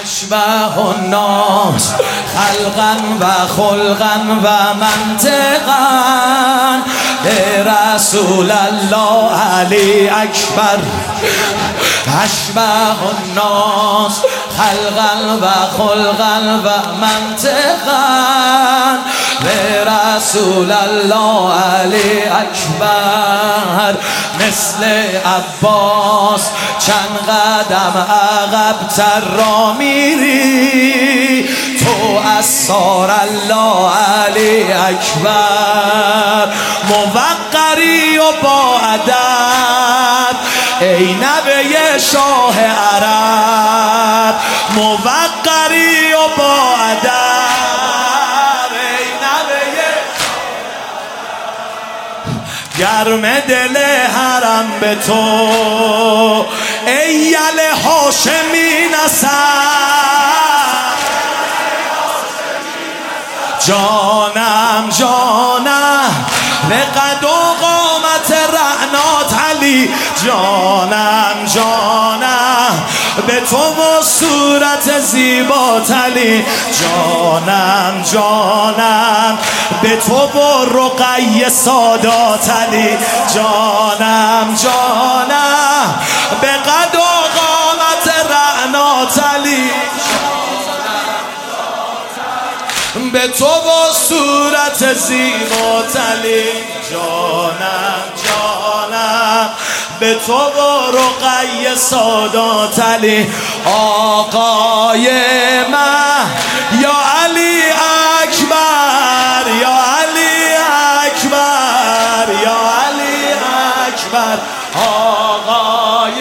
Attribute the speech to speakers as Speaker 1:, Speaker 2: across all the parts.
Speaker 1: اشبه الناس خلقا و خلقا و منطقا رسول الله علی اکبر. اشبه الناس خلقا و خلقا و منطقا رسول الله علی اکبر. مثل عباس چند قدم عقب‌تر را میری تو اسرار الله علی اکبر. موقری و با ادب ای نوه شاه عرب. موقری و با ادب ای نوه گرم دل حرم به تو ای یل هاشمی نسب. جانم جانم لقد و قامت رعنات علی. جانم جانم به تو و صورت زیبات علی. جانم جانم به تو و رقی سادات علی. جانم جانم به قد و قامت رعنات علی. به تو و صورت زیبات علی. جانم جانم به تو و رقی سادات علی. آقای من یا علی اکبر یا علی اکبر یا علی اکبر. آقای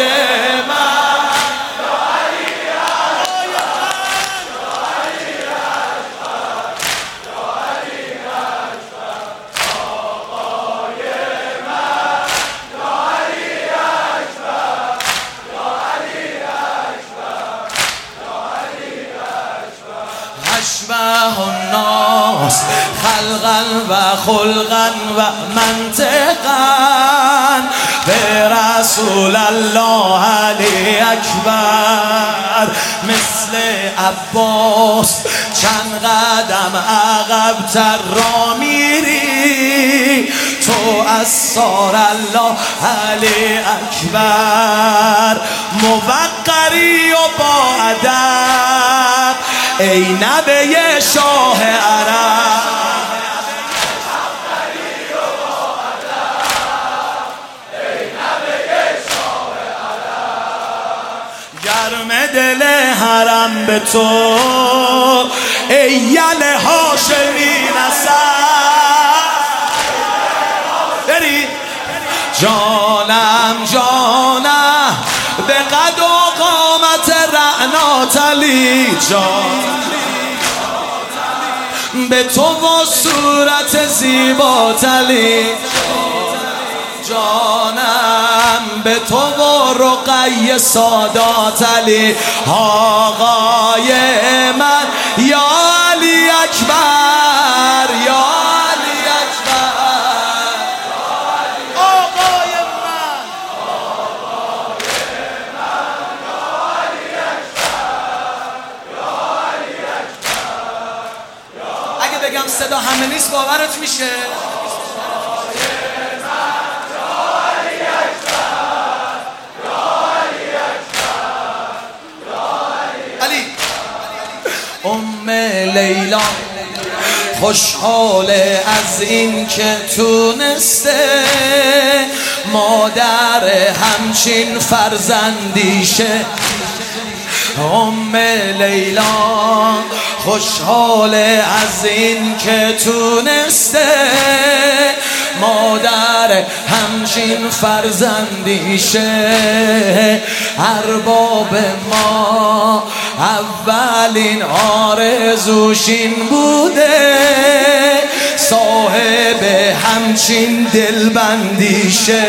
Speaker 1: اشبه الناس خلقا و خلقا و منطقا به رسول الله علی اکبر. مثل عباس چند قدم عقب‌تر را میری تو اسرار الله علی اکبر. موقری و با ادب ای نوه شاه عرب. گرم دل حرم به تو ای یل هاشمی نسب. بری جانم جانم به قد و قامت رعنات علی. به تو و صورت زیبات علی. جانم به تو و رقی سادات علی. آقای من یا علی اکبر یا علی اکبر. آقای من اگه بگم صدا همه نیست باورت میشه؟ ام لیلا خوشحاله از این که تونسته مادر همچین فرزندیشه. ام لیلا خوشحاله از این که تونسته مادر همچین فرزندیشه. ارباب ما اولین آرزوشین بوده صاحب همچین دلبندیشه.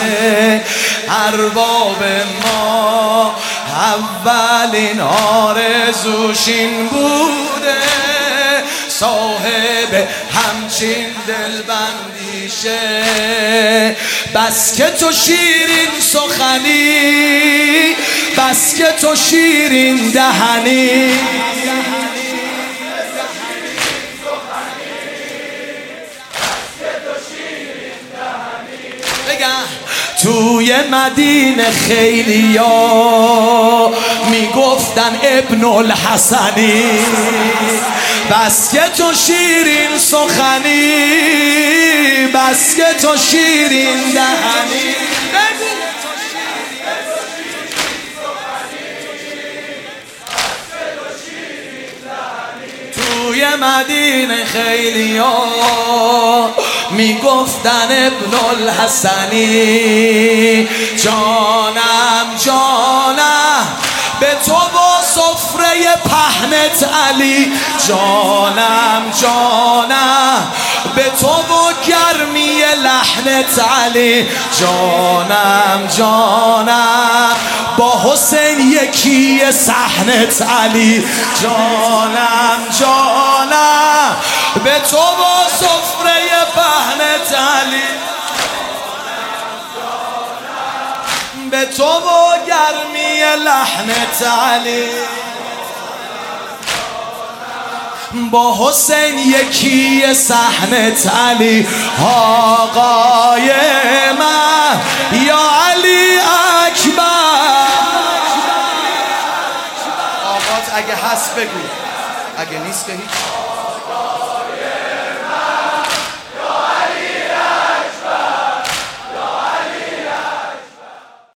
Speaker 1: ارباب ما اولین آرزوشین بوده صاحب همچین همچین دلبندی شه. بس که تو شیرین سخنی، بس که تو شیرین دهنی، توی مدینه خیلیا میگفتن ابن الحسنی. بس که تو شیرین سخنی، بس که تو شیرین دهنی. توی مدینه خیلیا میگفتن ابن الحسنی. جانم جانم به تو با سفره پهنت علی، جانم جانم به تو با گرمی لحنت علی، جانم جانم با حسین یکی صحنت علی، جانم جانم به تو با سفره پهنت علی، به تو با گرمی لحنت علی، با حسین یکی صحنت علی. آقای من یا علی اکبر.
Speaker 2: آقات اگه هست بگو، اگه نیست که هیچ.